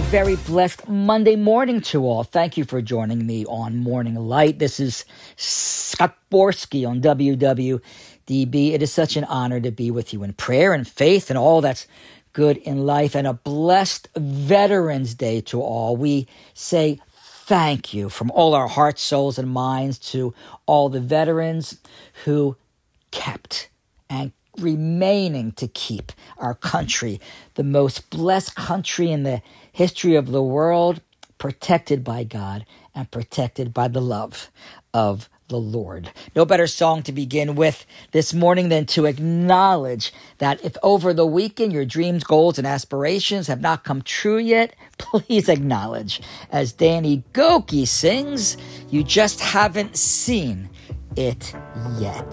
very blessed Monday morning to all. Thank you for joining me on Morning Light. This is Scott Borsky on WWDB. It is such an honor to be with you in prayer and faith and all that's good in life, and a blessed Veterans Day to all. We say thank you from all our hearts, souls, and minds to all the veterans who kept and remaining to keep our country, the most blessed country in the history of the world, protected by God and protected by the love of the Lord. No better song to begin with this morning than to acknowledge that if over the weekend your dreams, goals, and aspirations have not come true yet, please acknowledge, as Danny Gokey sings, you just haven't seen it yet.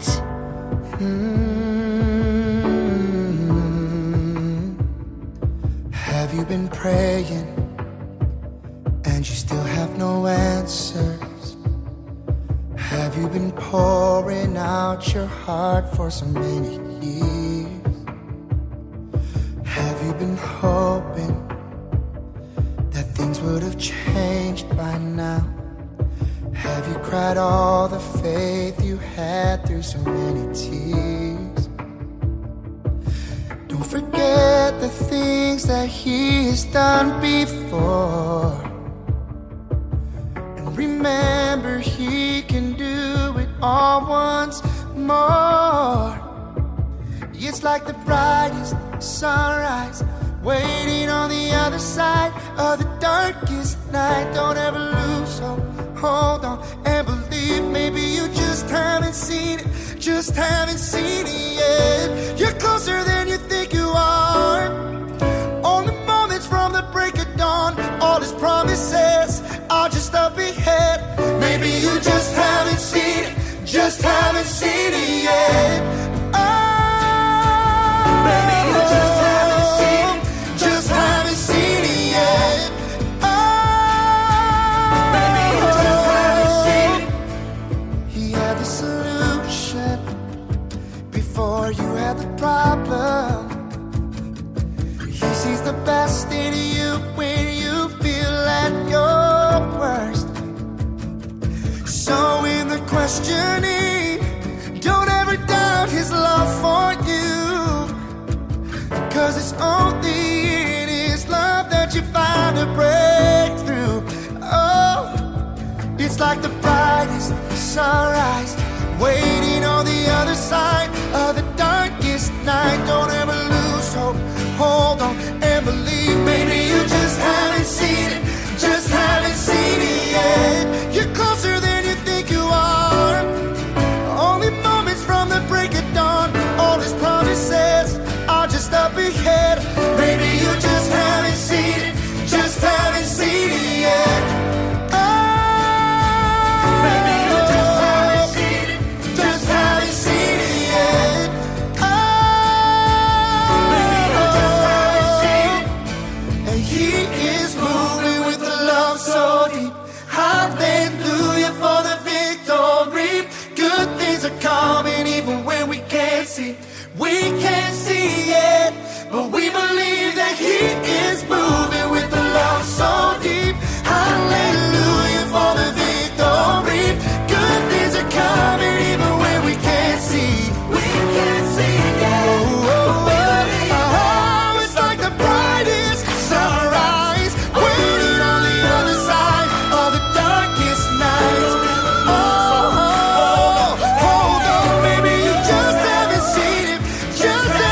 Have you been praying and you still have no answers? Have you been pouring out your heart for so many years? Have you been hoping that things would have changed by now? Have you cried all the faith you had through so many tears? Don't forget the things that He has done before, and remember He can do it all once more. It's like the brightest sunrise waiting on the other side of the darkest night. Don't ever lose hope, hold on and believe. Maybe you just haven't seen it, just haven't seen it yet. You're closer than you think you are. Only moments from the break of dawn, all His promises are just up ahead. Maybe you just haven't seen it, just haven't seen it yet. Maybe you just haven't seen it, just haven't seen it yet. Maybe you just haven't seen it. He had the solution before you had the problem. He sees the best in you when you feel at your worst. So in the questioning, don't ever doubt His love for you, 'cause it's only in His love that you find a breakthrough. Oh, it's like the brightest sunrise waiting on the other side of the darkest night. Don't ever lose hope, hold on and believe. Maybe you just haven't seen it, just haven't seen it yet. You're closer than you think you are. Only moments from the break of dawn, all His promises are just up ahead. Maybe you just haven't seen it, just haven't seen it yet. Maybe you just haven't seen it, just haven't seen it yet. Maybe you just haven't seen it. And He is moving with a love so deep. Hallelujah for the victory. Good things are coming even when we can't see. We can't see it, but we believe that He is moving with a love so deep. Hallelujah for the victory. Good things are coming even when we can't see. We can't see it, but we believe. Oh, it's like the brightest sunrise waiting on the other side of the darkest night. Oh, hold on, maybe you just haven't seen it, just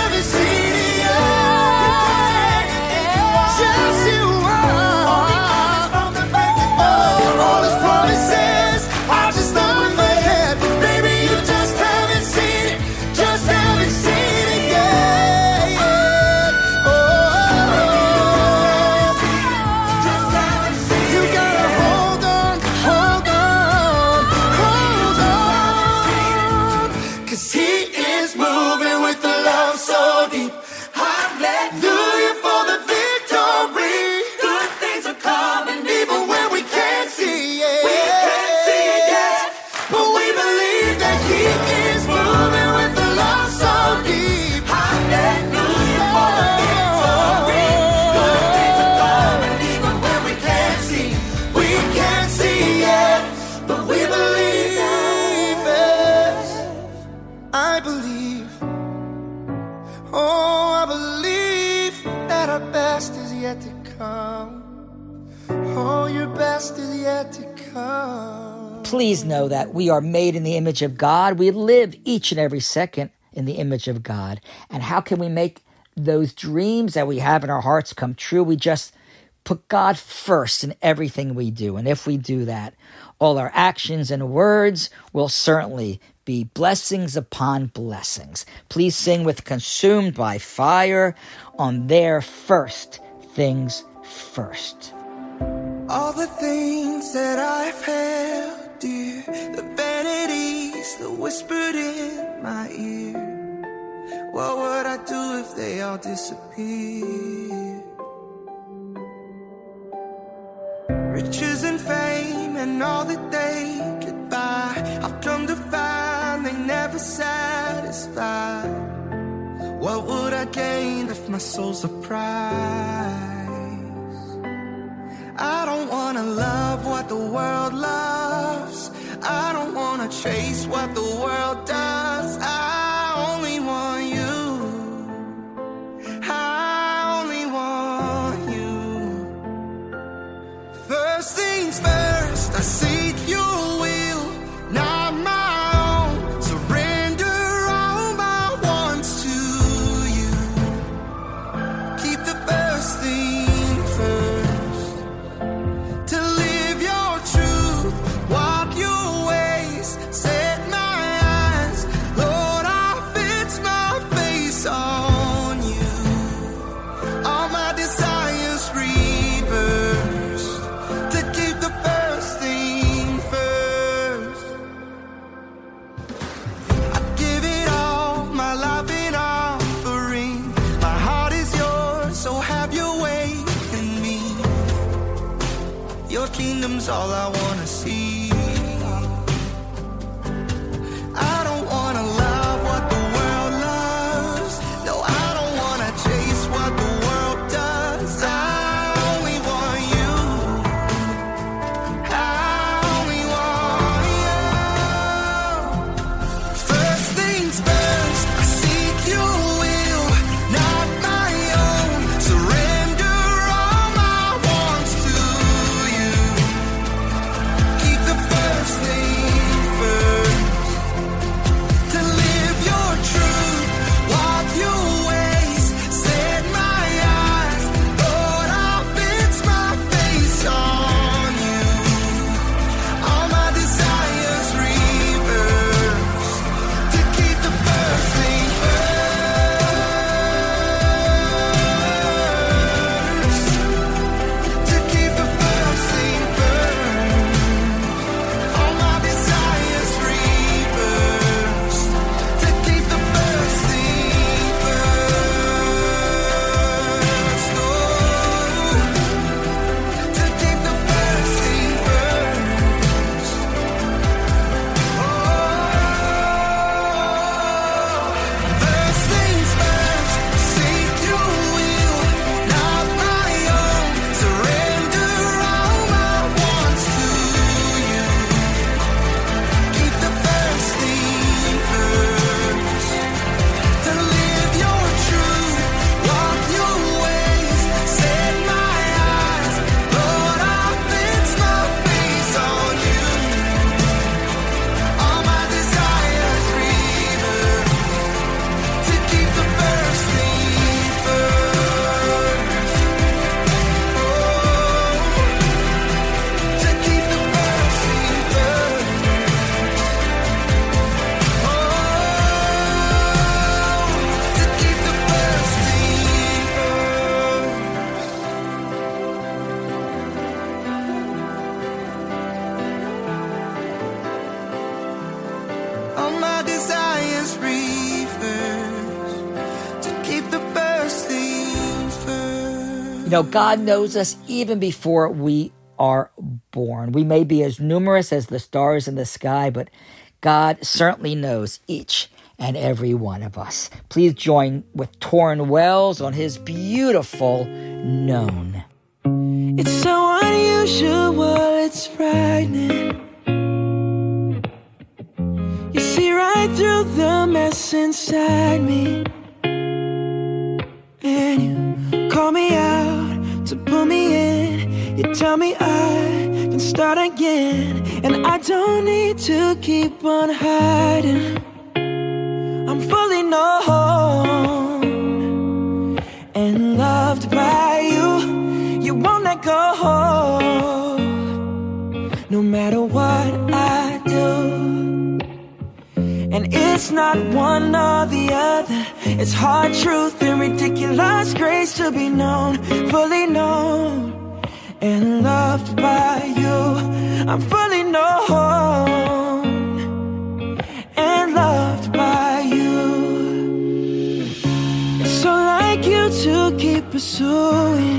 your best is yet to come. Please know that we are made in the image of God. We live each and every second in the image of God. And how can we make those dreams that we have in our hearts come true? We just put God first in everything we do. And if we do that, all our actions and words will certainly be blessings upon blessings. Please sing with Consumed by Fire on their First Things First. All the things that I've held dear, the vanities that whispered in my ear, what would I do if they all disappeared? Riches and fame and all that they could buy, I've come to find they never satisfy. What would I gain if my soul's a prize? I don't wanna love what the world loves. I don't wanna chase what the world does. I only want you. I only want you. First things first, I seek your will, not my own. Surrender all my wants to you. Keep the first thing first. To live your truth, walk your ways, set my eyes. Lord, I fix my face on you. All my desires reversed. To keep the first thing first. I give it all, my life in offering. My heart is yours, so have your way in me. Your kingdom's all I wanna see. I don't wanna love what the world loves. No, I don't wanna chase what the world does. I only want you. I only want you. First things first, I seek your will, not my own. Surrender all my wants to you. Keep the first thing first. To live your truth, walk your ways, set my eyes. Lord, I'll fix my face on you. All my desires reversed. To keep the first thing first. To keep the first thing first. All my desires reversed. To keep the first thing first. Oh, to keep the first thing first. First things first, seek your will, not my own. Surrender all my wants to you. Keep the first thing first. To live your truth, walk your ways, set my eyes. Lord, I'll fix my face on you. All my desires reversed. To keep the first thing first. Oh, to keep the first thing first. Oh, to keep the first thing first. All my desires reversed. To keep the first thing first. You know, God knows us even before we are born. We may be as numerous as the stars in the sky, but God certainly knows each and every one of us. Please join with Torrin Wells on his beautiful Known. It's so unusual, it's frightening. You see right through the mess inside me. And you call me out to pull me in. You Tell me I can start again, and I don't need to keep on hiding. I'm fully known and loved by you. You won't let go, no matter what I do. And it's not one or the other. It's hard truth and ridiculous grace to be known, fully known and loved by you. I'm fully known and loved by you. It's so like you to keep pursuing.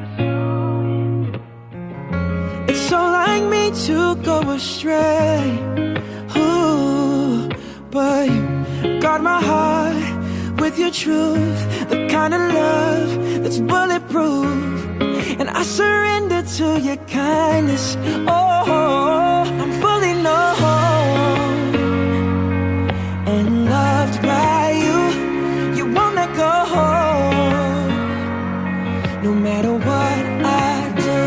It's so like me to go astray. Ooh, but you guard my heart with your truth, the kind of love that's bulletproof. And I surrender to your kindness. Oh, I'm fully known and loved by you. You won't let go, no matter what I do.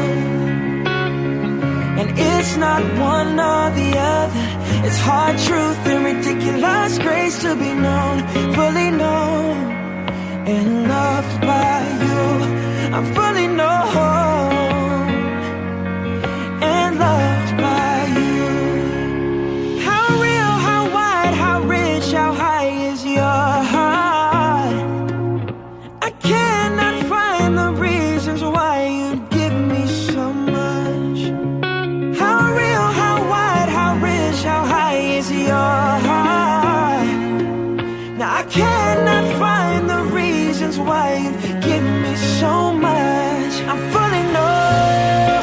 And it's not one or the other. It's hard truth and ridiculous grace to be known, fully known and loved by you. I'm fully known and loved by you. How real, how wide, how rich, how high is your heart? I cannot find the reasons why you give me so much. How real, how wide, how rich, how high is your heart? Now I cannot find the reasons why you give me so much. I'm fully known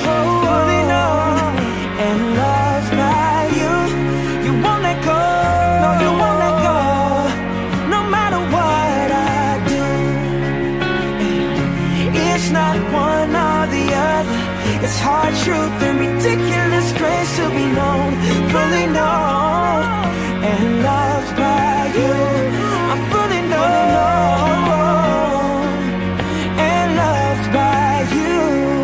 and loved by you. You won't let go, no, you won't let go, no matter what I do. It's not one or the other. It's hard truth and ridiculous grace to be known, fully known and loved by you. I'm fully known and loved by you.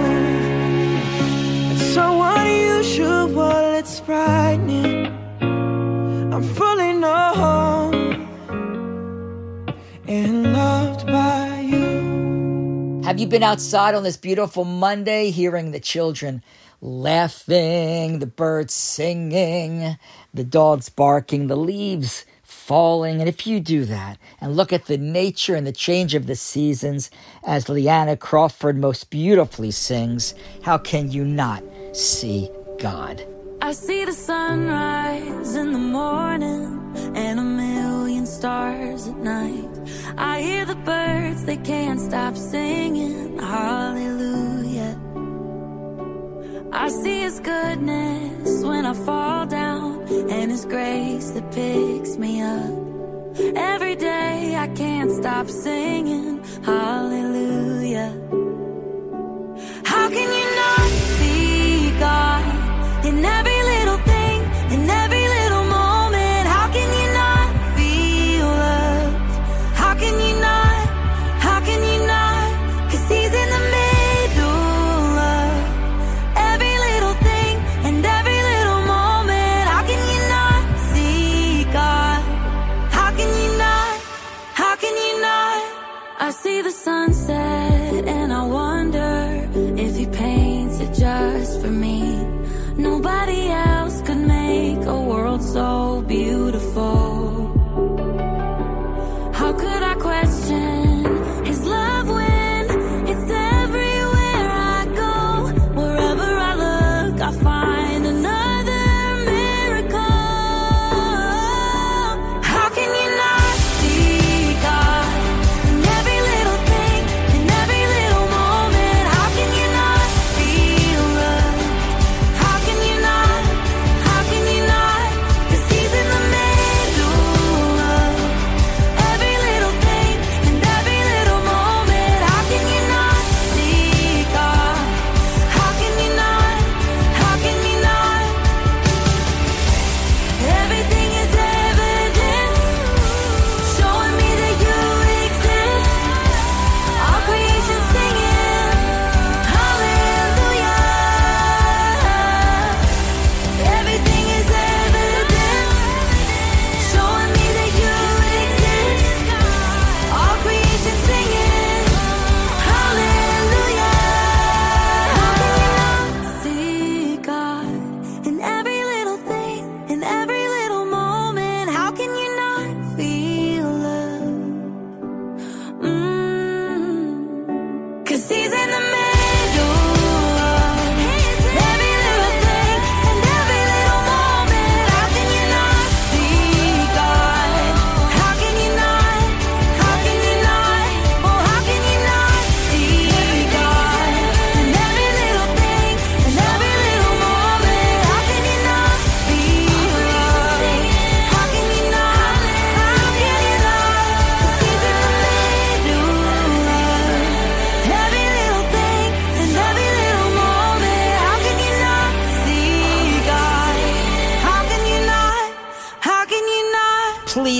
It's so unusual, it's frightening. I'm fully known and loved by you. Have you been outside on this beautiful Monday, hearing the children laughing, the birds singing, the dogs barking, the leaves falling? And if you do that and look at the nature and the change of the seasons, as Leanna Crawford most beautifully sings, how can you not see God? I see the sunrise in the morning and a million stars at night. I hear the birds, they can't stop singing hallelujah. I see His goodness when I fall down, and His grace that picks me up. Every day I can't stop singing hallelujah. How can you not see God in every little thing, in every little moment? How can you not feel loved? How can you not? How can you not? 'Cause He's in the middle of every little thing and every little moment. How can you not see God? How can you not? How can you not? I see the sunset and I wonder if He painted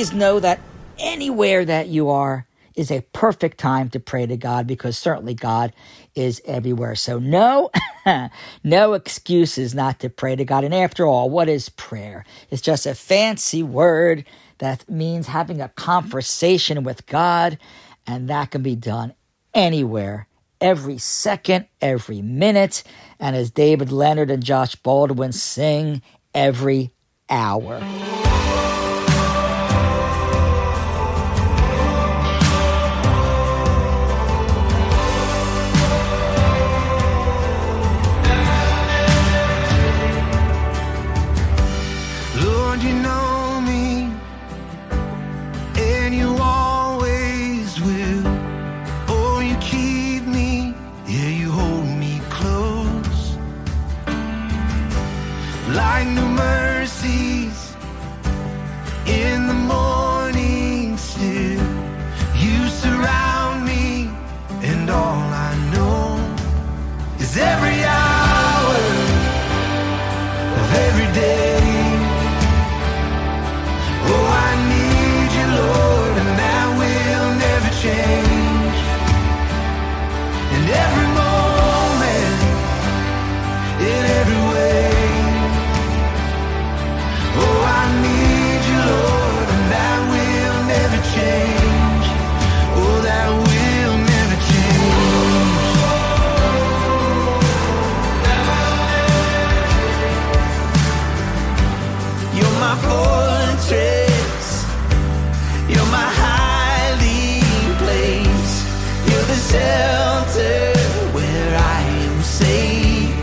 please know that anywhere that you are is a perfect time to pray to God, because certainly God is everywhere. So no excuses not to pray to God. And after all, what is prayer? It's just a fancy word that means having a conversation with God, and that can be done anywhere, every second, every minute, and as David Leonard and Josh Baldwin sing, every hour. Lord, you know me, and you always will. Oh, you keep me, yeah, you hold me close. Like new mercies in the morning still, you surround me, and all I know is every hour of every day. Oh, I need you, Lord, and that will never change. In every moment, in every way. Oh, I need you, Lord, and that will never change. Oh, that will never change. You're my fortress. You're my hiding place. You're the shelter where I am safe.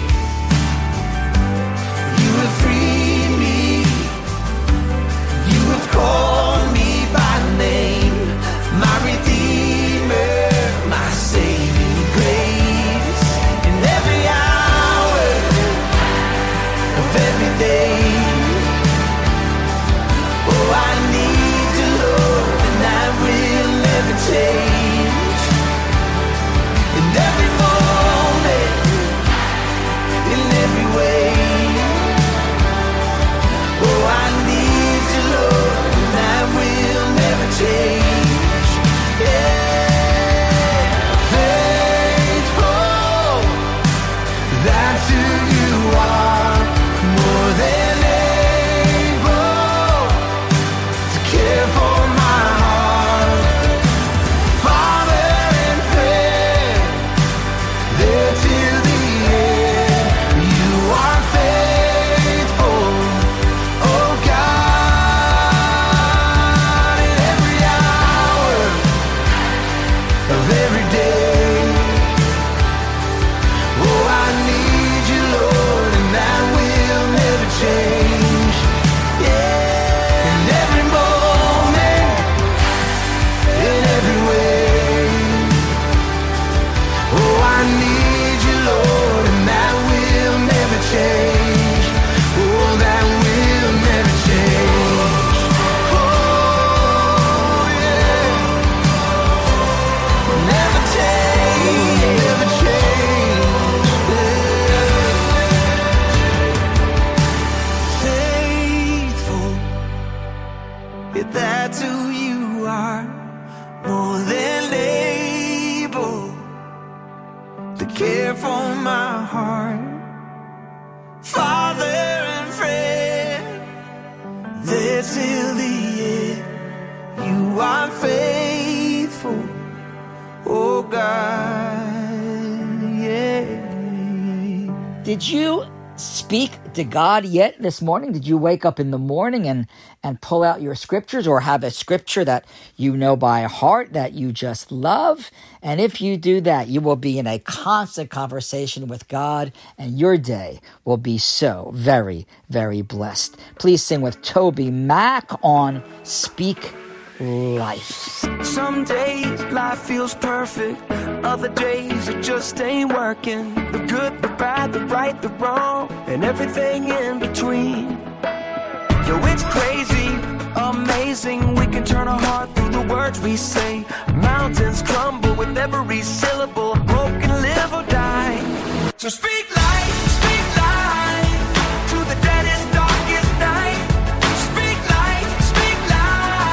You have freed me. You have called me by name. My Redeemer, my saving grace. In every hour of every day. Oh, I need you, Lord, and that will never change. In every moment, in every way. Oh, I need you, Lord, and that will never change. Yeah, faithful, that's who you are, more than care for my heart, Father and friend, there till the end. You are faithful, oh God, in every hour of every day. Oh, I need you, Lord, and that will never change. Yeah, in every moment, in every way. Oh, I need you, Lord, and that will never change. Oh, that will never change. Oh, yeah. Never change, never change. Faithful, if that's who you are, more than able to care for my heart, Father and friend, there till the end. You are faithful, oh God, yeah. Did you speak to God yet this morning? Did you wake up in the morning and pull out your scriptures, or have a scripture that you know by heart that you just love? And if you do that, you will be in a constant conversation with God, and your day will be so very, very blessed. Please sing with Toby Mac on Speak Life. Some days life feels perfect, other days it just ain't working. The good, the bad, the right, the wrong, and everything in between. Yo, it's crazy, amazing. We can turn our heart through the words we say. Mountains crumble with every syllable. Broken, live or die. So speak life to the deadest, darkest night. Speak life, speak life.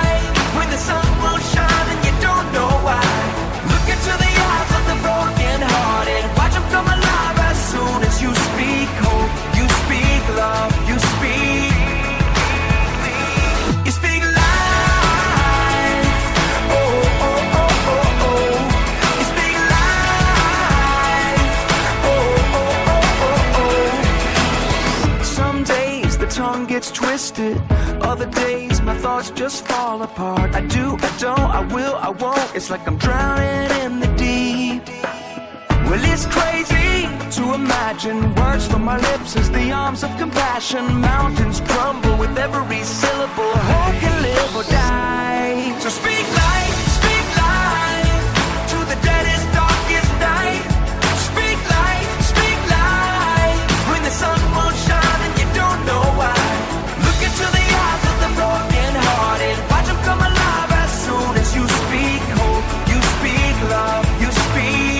gets twisted. Other days my thoughts just fall apart. I do, I don't, I will, I won't. It's like I'm drowning in the deep. Well, it's crazy to imagine words from my lips as the arms of compassion. Mountains crumble with every syllable. Hope can live or die. So speak life to the deadest, darkest night. Speak life when the sun won't shine and you don't know why. Look into the eyes of the broken hearted. Watch them come alive as soon as you speak hope. You speak love, you speak.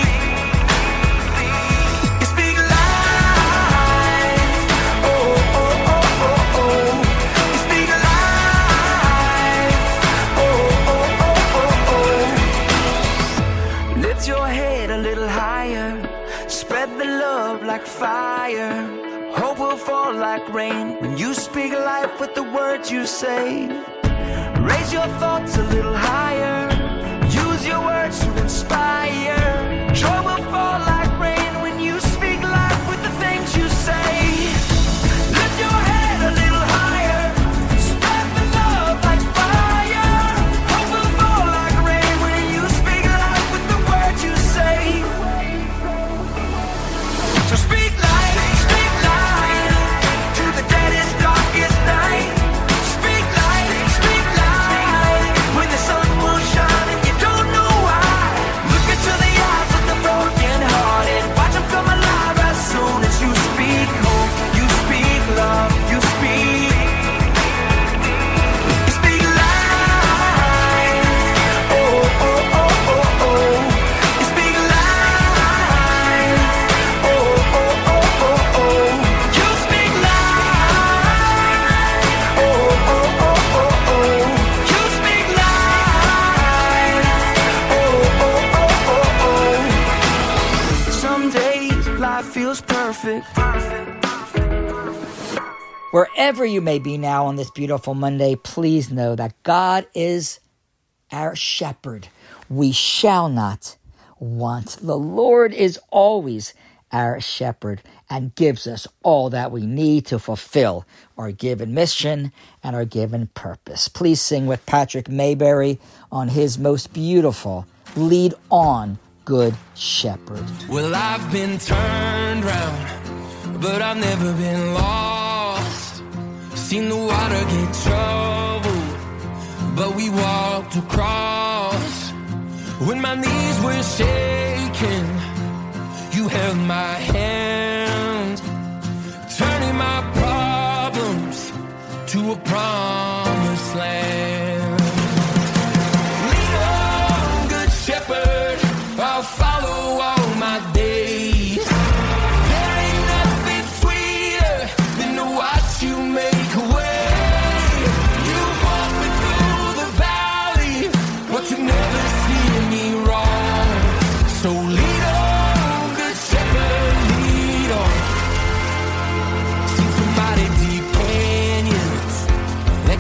Like fire, hope will fall like rain when you speak life with the words you say. Raise your thoughts a little higher, use your words to inspire. Joy will fall like rain when you speak life with the things you say. Lift your head a little higher, spread the love like fire. Hope will fall like rain when you speak life with the words you say. So speak life to the deadest, darkest night. Speak life when the sun won't shine and you don't know why. Look into the eyes of the broken hearted. Watch them come alive as soon as you speak hope. You speak love, you speak. You speak life. Oh, oh, oh, oh, oh. You speak life. Oh, oh, oh, oh, oh. You speak life. Oh, oh, oh, oh, oh. You speak life. Oh, oh, oh, oh, oh. Some days life feels perfect. Wherever you may be now on this beautiful Monday, please know that God is our shepherd. We shall not want. The Lord is always our shepherd and gives us all that we need to fulfill our given mission and our given purpose. Please sing with Patrick Mayberry on his most beautiful Lead On, Good Shepherd. Well, I've been turned round, but I've never been lost. Seen the water get troubled, but we walked across. When my knees were shaking, you held my hand, turning my problems to a promised land. Lead on, good shepherd, I'll follow all my days. There ain't nothing sweeter than to watch you make a way. You've walked me through the valley, but you've never seen me wrong. So lead on, good shepherd, lead on. Seen some mighty deep canyons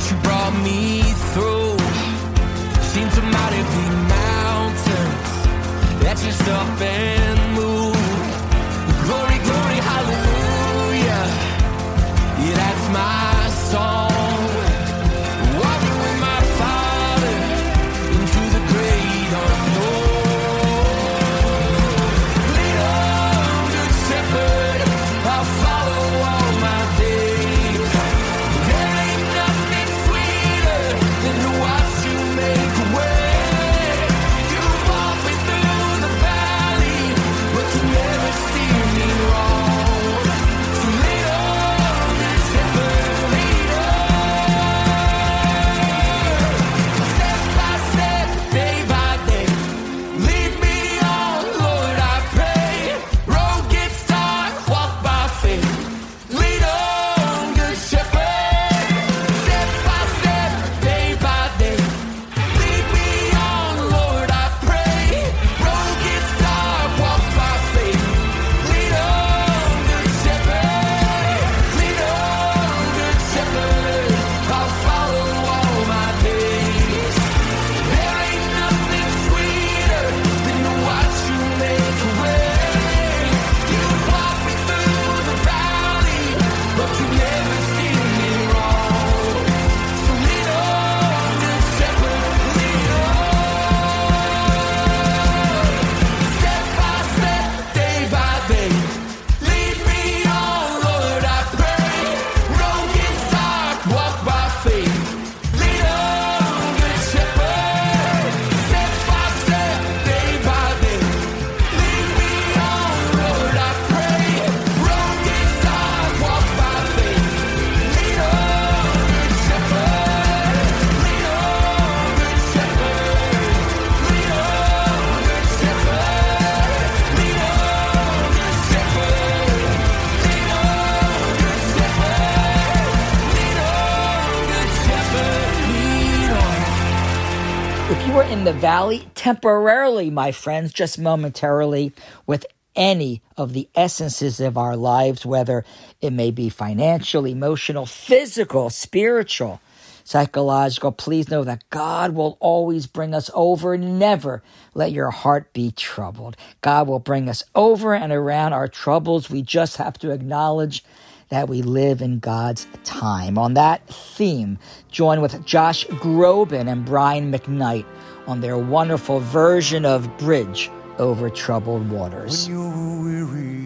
in the valley temporarily, my friends, just momentarily, with any of the essences of our lives, whether it may be financial, emotional, physical, spiritual, psychological. Please know that God will always bring us over. Never let your heart be troubled. God will bring us over and around our troubles. We just have to acknowledge that we live in God's time. On that theme, join with Josh Groban and Brian McKnight on their wonderful version of Bridge Over Troubled Waters. When you're weary,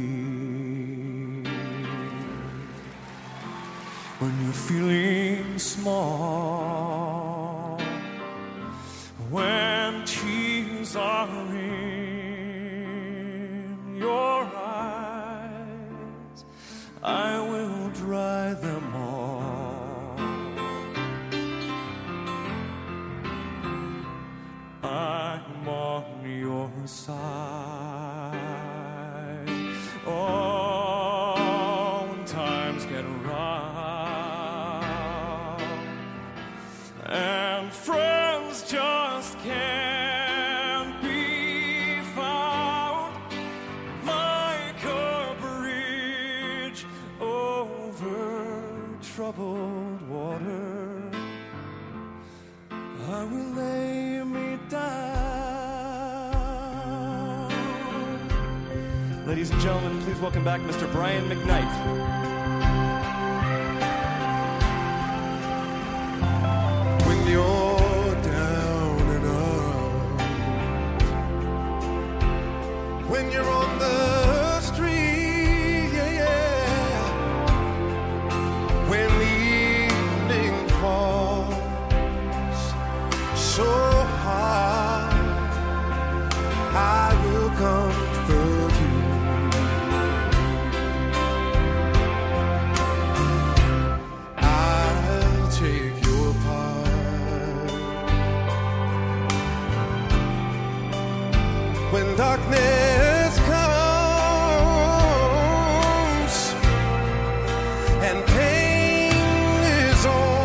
when you're feeling small, when tears are in your eyes, I will dry them all. I'm on your side. Oh, when times get rough and friends just can't be found, like a bridge over troubled water, I will lay me down. Ladies and gentlemen, please welcome back Mr. Brian McKnight. When you're down and out, when you're on the street, when the evening falls so hard, I will comfort you. I'll take your part. When darkness comes and pain is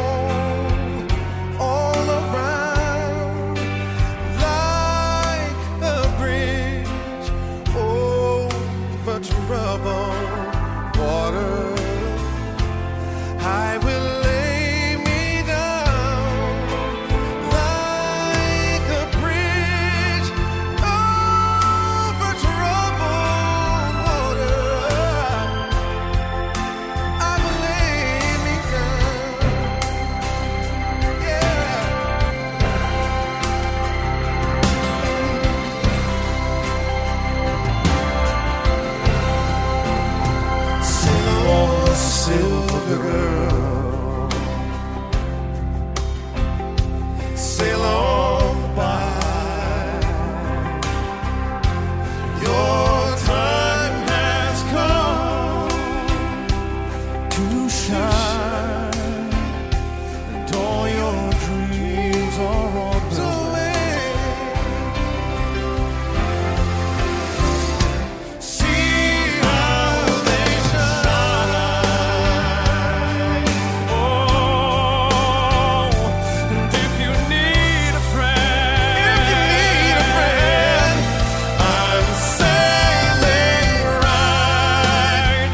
all around, like a bridge over troubled water, I will lay me down like a bridge over troubled water. I will lay me down, Sail on, silver girl, sail on by. Your time has come to shine, and all your dreams are on the way. See how they shine. Oh, and if you need a friend, I'm sailing right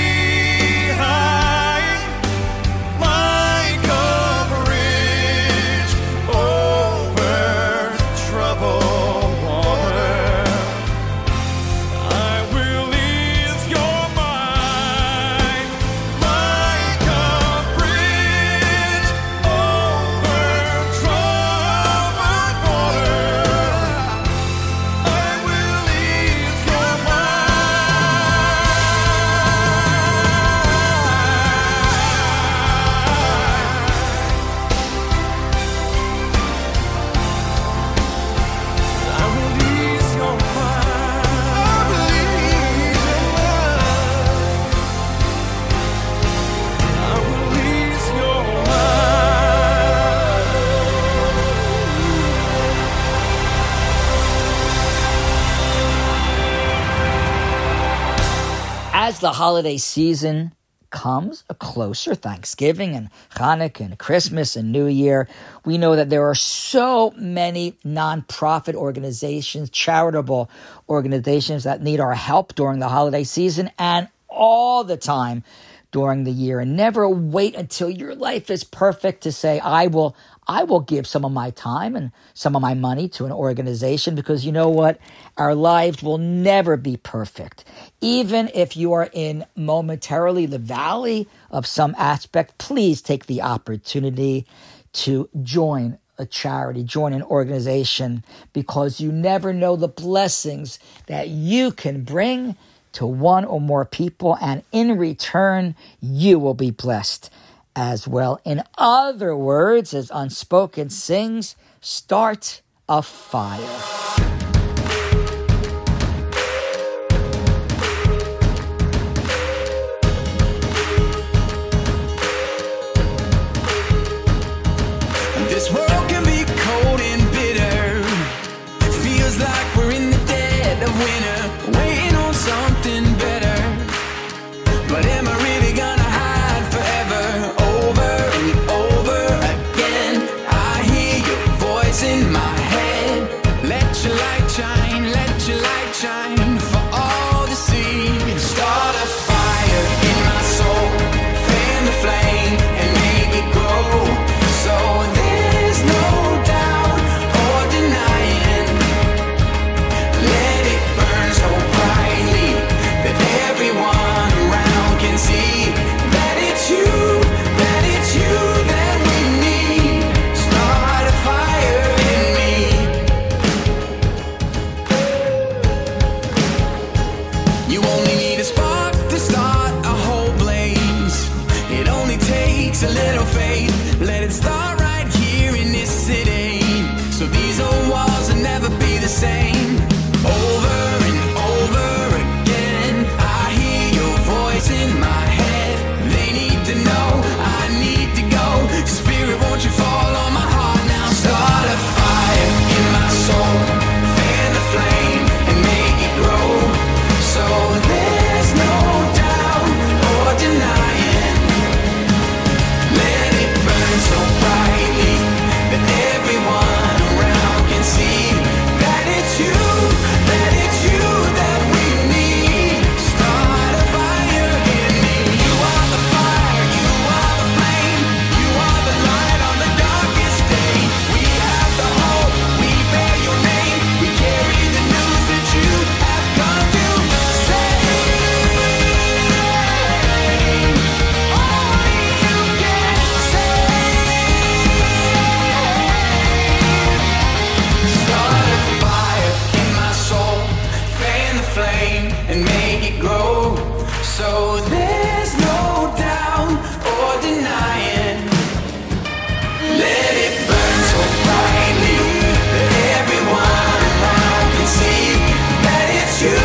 behind, like a bridge over troubled water. I will ease your mind, like a bridge over troubled water. I will ease your As the holiday season comes closer, Thanksgiving and Hanukkah and Christmas and New Year, we know that there are so many nonprofit organizations, charitable organizations that need our help during the holiday season and all the time during the year. And never wait until your life is perfect to say, I will give some of my time and some of my money to an organization, because you know what? Our lives will never be perfect. Even if you are in momentarily the valley of some aspect, please take the opportunity to join a charity, join an organization, because you never know the blessings that you can bring to one or more people, and in return, you will be blessed as well. In other words, as Unspoken sings, start a fire. This world can be cold and bitter. Feels like we're in the dead of winter, waiting on something better. But am I really gonna hide forever? Over and over again, I hear your voice in my head. Let your light shine, let your light shine for all to see. Start a fire in my soul, fan the flame and make it grow. So there's no doubt or denying. Let it burn so brightly that everyone around can see that it's you that we need. Start a fire in me. You only need a spark to start a whole blaze. It only takes a little faith. Let it start right here in this city, so these old walls will never be the same. Over and over again, I hear your voice in my head. They need to know, I need to go. Spirit, won't you fall on my heart now? Start a fire in my soul, fan the flame and make it grow. So there's no doubt or denying. Let it burn so brightly that everyone around can see that it's you that we need. Start a fire in me. You are the fire, you are the flame, you are the light on the darkest day. We have the hope, we bear your name, we carry the news that you have come to save. Only you can save. Start a fire in my soul, fan the flame and make it grow. So there's no doubt or denying. Let it burn so brightly that everyone around can see that it's you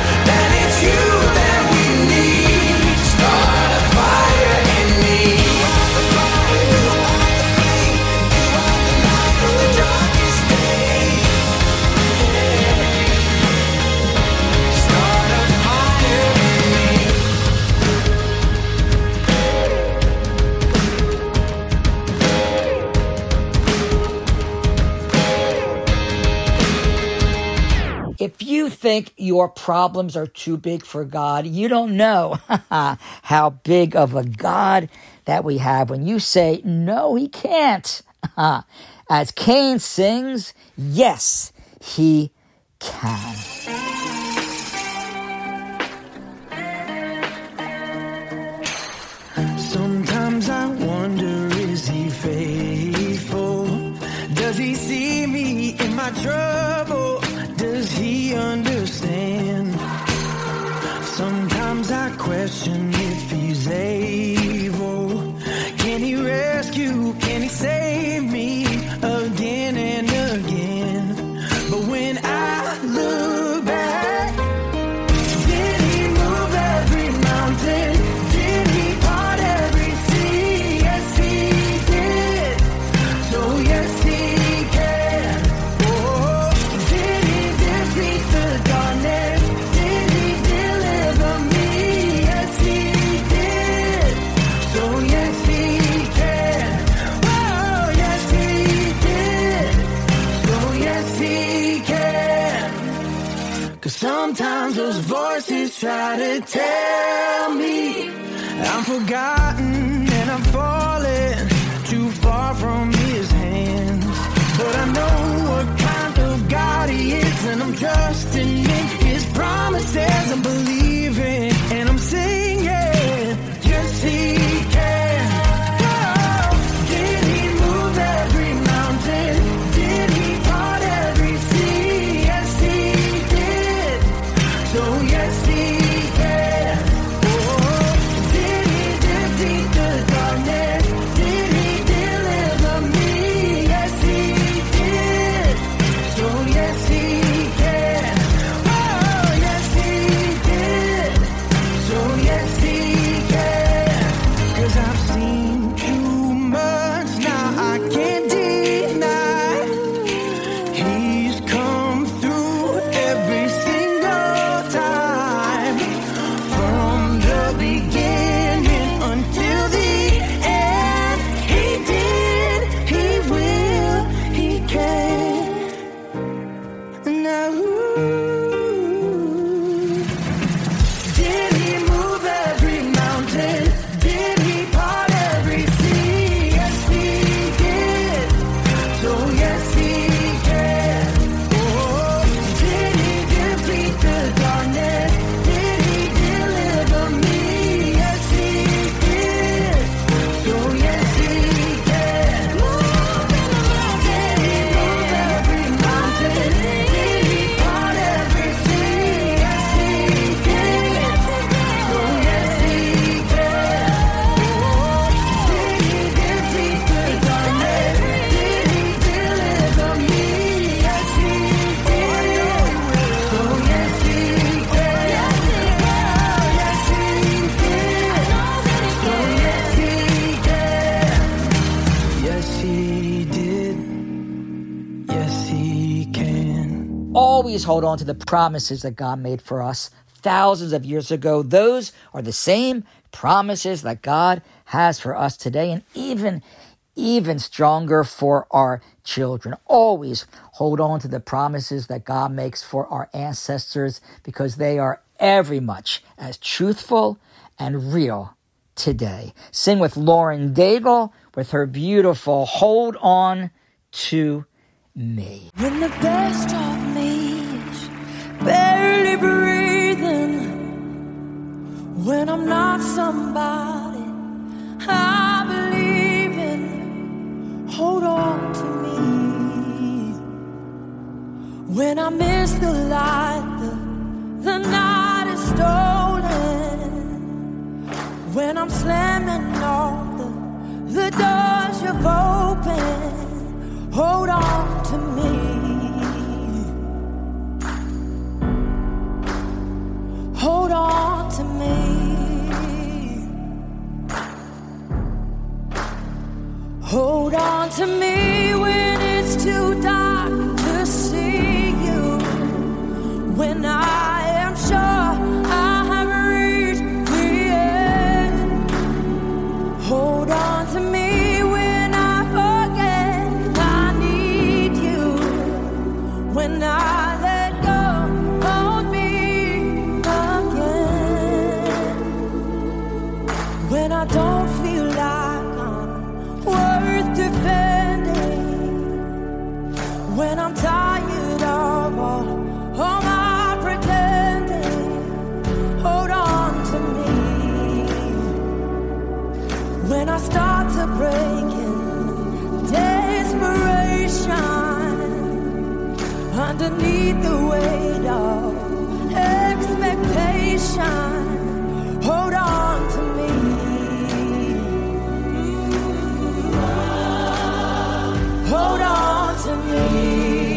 that we need. Start a fire in me. You are the fire, you are the flame, you are the light on the darkest day. Start a fire in me. If you think your problems are too big for God, you don't know how big of a God that we have when you say, no, he can't. As Cain sings, yes, he can. Sometimes I wonder, is he faithful? Does he see me in my trouble? Does he understand? Sometimes I question if he's able. Can he rescue? Can he save me again and again? But when I look back, did he move every mountain? Did he part every sea? Yes, he did. So yes, he can. Oh, did he defeat the darkness? Did he deliver me? Yes, he did. try to tell me I'm forgotten and I'm falling too far from his hands. But I know what kind of God he is, and I'm trusting in his promises. I'm believing and I'm singing, yes he can. Oh, did he move every mountain? Did he part every sea? Yes he did. So yes he can. Oh, did he defeat the darkness? Did he deliver me? Yes he did. So yes he can. Oh yes he did. So yes he can. 'Cause I've seen too much now, I can't deny. He's come through every single time. From the beginning until the end. He did, he will, he can. Now, did he move every mountain? Did he part every sea? Yes, he did. So yes, he can. Oh, did he defeat the darkness? Did he deliver me? Yes, he did. So yes, he can. Did he move every mountain? Did he part every sea? Yes, he did. So yes, he can. Did he defeat the darkness? Did he deliver me? Yes, he did. So yes, he can. Yes, he did. So yes, he can. Yes, he did. Yes, he can. Always hold on to the promises that God made for us thousands of years ago. Those are the same promises that God has for us today, and even stronger for our children. Always hold on to the promises that God makes for our ancestors, because they are every much as truthful and real today. Sing with Lauren Daigle with her beautiful Hold On To Me. When the best of me's barely breathing, when I'm not somebody I believe in, hold on to me. When I miss the light, the night is stolen. When I'm slamming all the doors you've opened, hold on to me. Hold on to me. Hold on to me when it's too dark to see you. When I am sure I have reached the end. Hold on to me when I forget I need you. When I let go, hold me again. When I don't feel like I'm worth defending. When I'm tired of all my pretending. Hold on to me. When I start to break in desperation, underneath the weight of expectation, hold on to me. Hold on to me.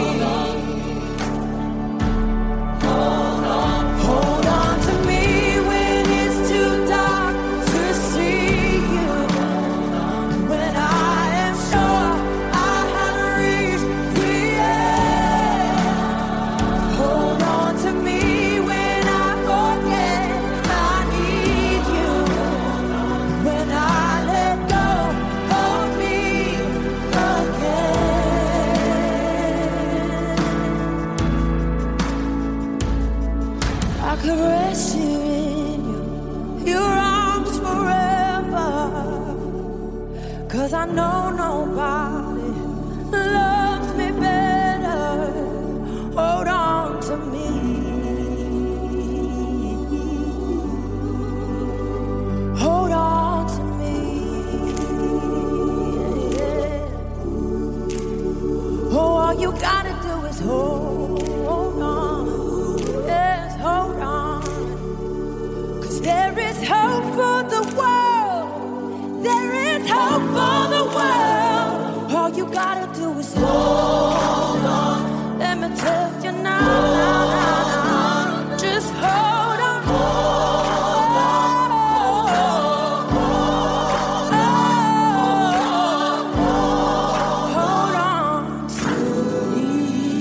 Hold on to me when it's too dark to see you. When I am sure I have reached the end. Hold on to me when I forget I need know nobody loves me better. Hold on to me. Hold on to me. Yeah. Oh, all you gotta do is hold on. Yes, hold on. 'Cause there is hope for the world. There is hope for the world. All you gotta do is hold on. Let me tell you now. Just hold on. Hold on to me.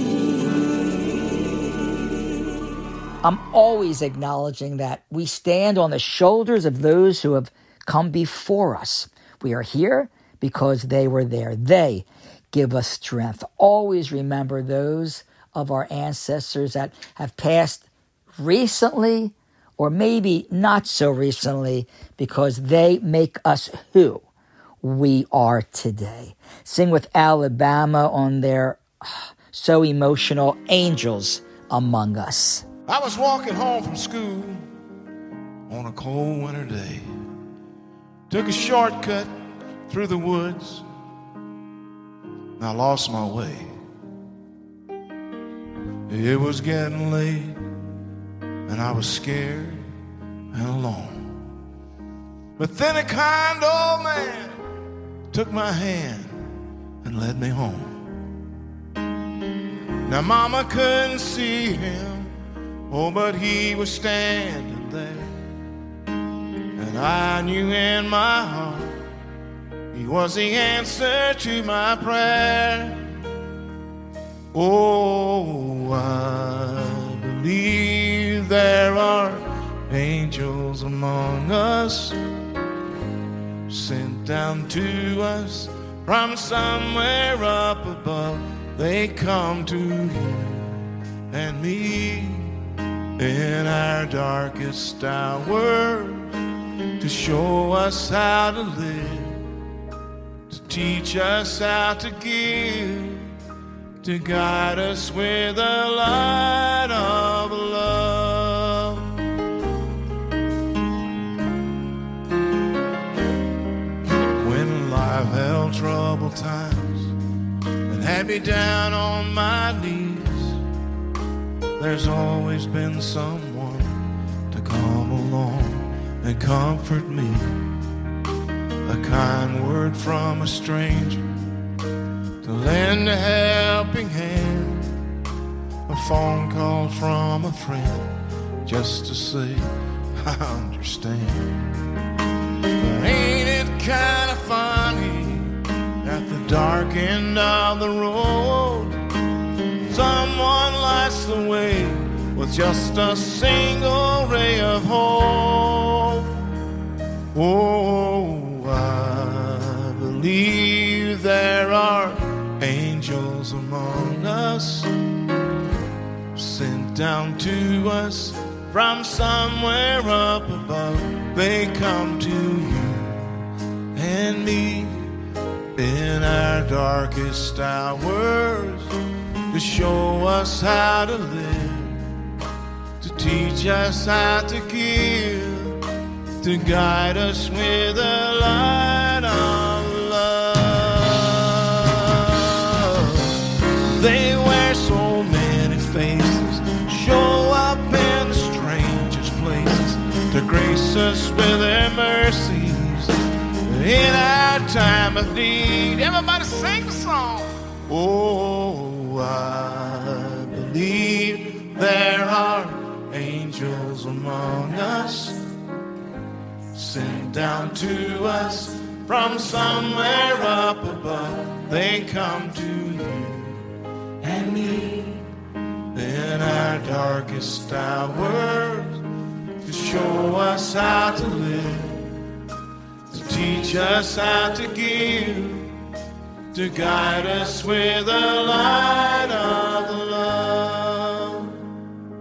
I'm always acknowledging that we stand on the shoulders of those who have come before us. We are here because they were there. They give us strength. Always remember those of our ancestors that have passed recently or maybe not so recently, because they make us who we are today. Sing with Alabama on their So Emotional, Angels Among Us. I was walking home from school on a cold winter day. Took a shortcut through the woods. And I lost my way. It was getting late, and I was scared and alone. But then a kind old man took my hand and led me home. Now Mama couldn't see him, oh, but he was standing there. And I knew in my heart he was the answer to my prayer. Oh, I believe there are angels among us, sent down to us from somewhere up above. They come to you and me in our darkest hours to show us how to live, to teach us how to give, to guide us with the light of love. When life held troubled times and had me down on my knees, there's always been someone to come along and comfort me. A kind word from a stranger to lend a helping hand, a phone call from a friend just to say I understand. But ain't it kind of funny, at the dark end of the road, someone lights the way with just a single ray of hope. Oh, I believe there are angels among us, sent down to us from somewhere up above. They come to you and me in our darkest hours to show us how to live, to teach us how to give, to guide us with the light of love. They wear so many faces, show up in the strangest places to grace us with their mercies in our time of need. Everybody sing the song. Oh, I believe there are angels among us, sent down to us from somewhere up above. They come to you and me in our darkest hours to show us how to live, to teach us how to give, to guide us with the light of the love.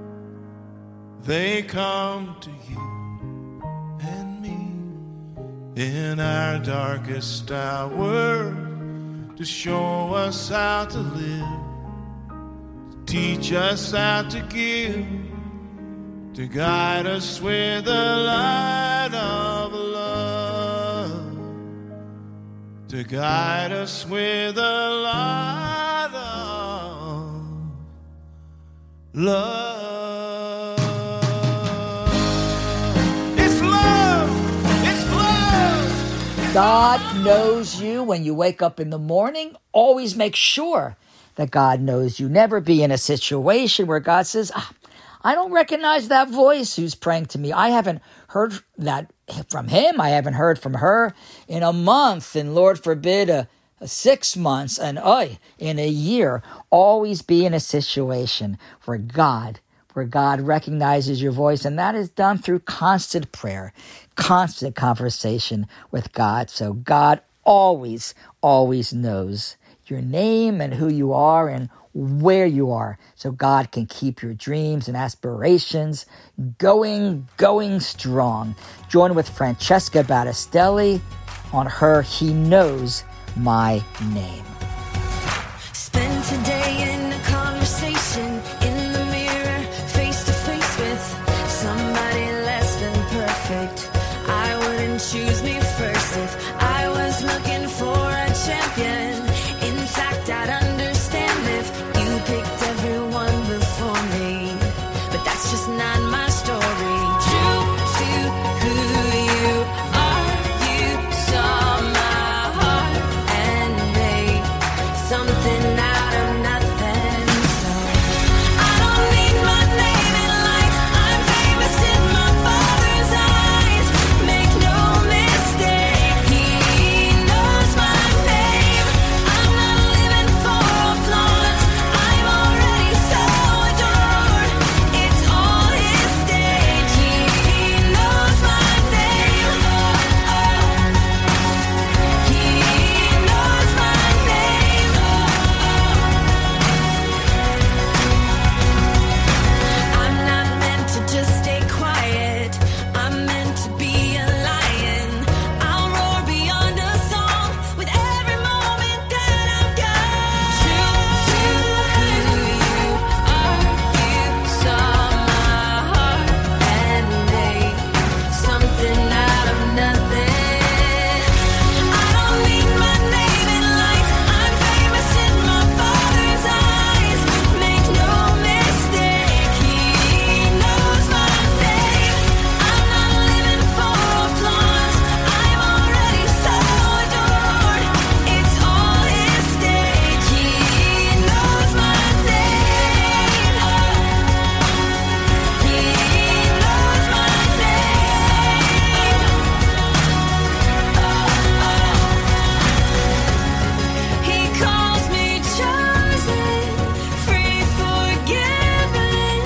They come to you and me in our darkest hour, to show us how to live, to teach us how to give, to guide us with the light of love, to guide us with the light of love. It's love. It's love. God knows you when you wake up in the morning. Always make sure that God knows you. Never be in a situation where God says, I don't recognize that voice who's praying to me. I haven't heard that from him. I haven't heard from her in a month. And Lord forbid, a 6 months, and in a year. Always be in a situation where God recognizes your voice. And that is done through constant prayer, constant conversation with God. So God always, always knows your name and who you are and where you are, so God can keep your dreams and aspirations going strong. Join with Francesca Battistelli on her He Knows My Name. Spend today in a conversation in the mirror, face to face with somebody less than perfect. I wouldn't choose me first if I was looking for a champion. In fact, I'd understand if you picked everyone before me, but that's just not my story. True to who you are, you saw my heart and made something out of nothing. So I don't need my name in lights. I'm famous in my Father's eyes. Make no mistake, He knows my name. I'm not living for applause. I'm already so adored. It's all His stage. He knows my name. He knows my name. I'm not meant to just stay quiet. I'm meant to be a lion. I'll roar beyond a song with every moment that I've got. True to who you are, you saw my heart and made something out of nothing. I don't need my name in lights. I'm famous in my Father's eyes. Make no mistake, He knows my name. I'm not living for applause. I'm already so adored. It's all His stage. He knows my name. He knows my name. He calls me chosen, free, forgiven,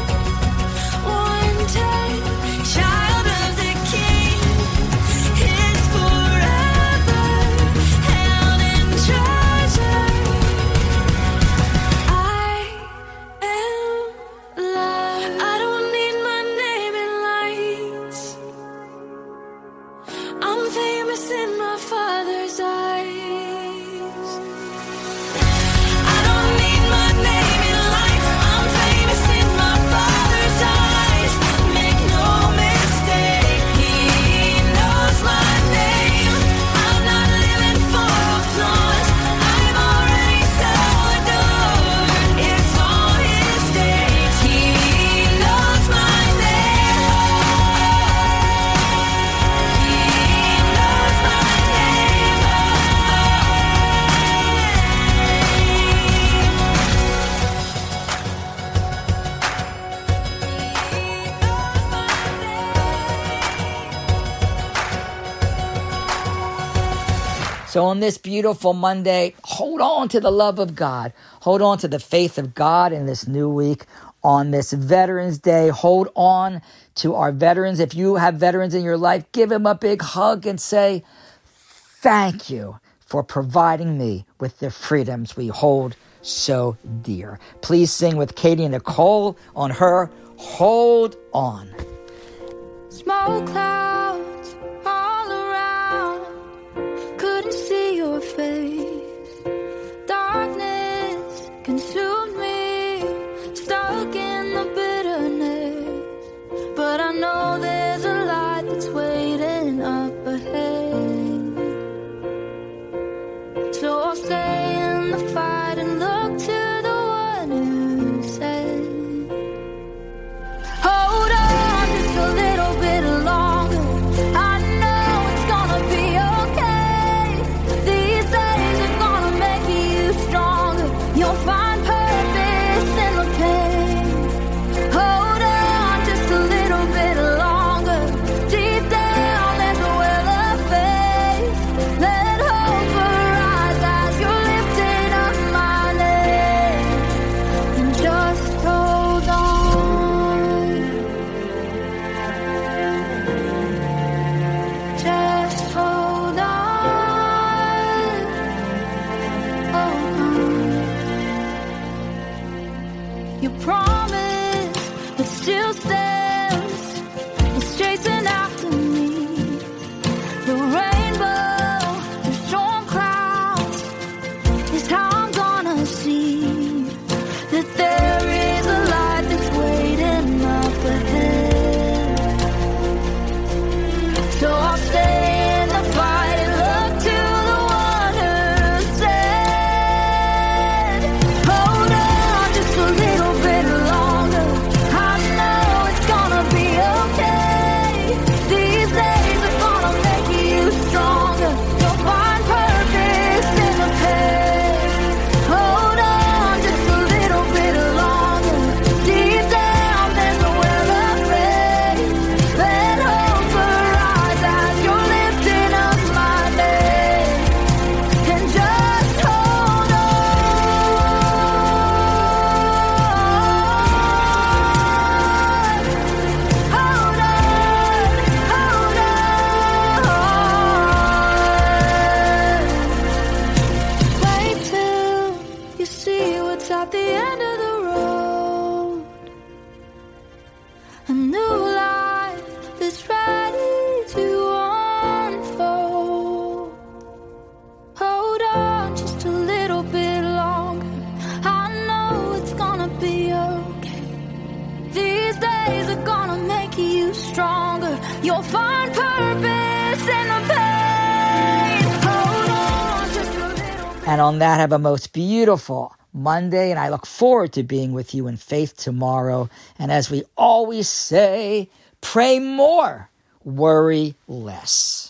wanted, child of the King. His forever, held in treasure. I am loved. I don't need my name in lights. I'm famous in my Father's eyes. I don't need my name in lights. I'm famous in my Father's eyes. Make no mistake, He knows my name. I'm not living for applause. I'm already so adored. It's all His stage. He knows my name. He knows my name. So on this beautiful Monday, hold on to the love of God. Hold on to the faith of God in this new week. On this Veterans Day, hold on to our veterans. If you have veterans in your life, give them a big hug and say, thank you for providing me with the freedoms we hold so dear. Please sing with Katie and Nicole on her Hold On. Smoke clouds all around. And on that, have a most beautiful Monday, and I look forward to being with you in faith tomorrow. And as we always say, pray more, worry less.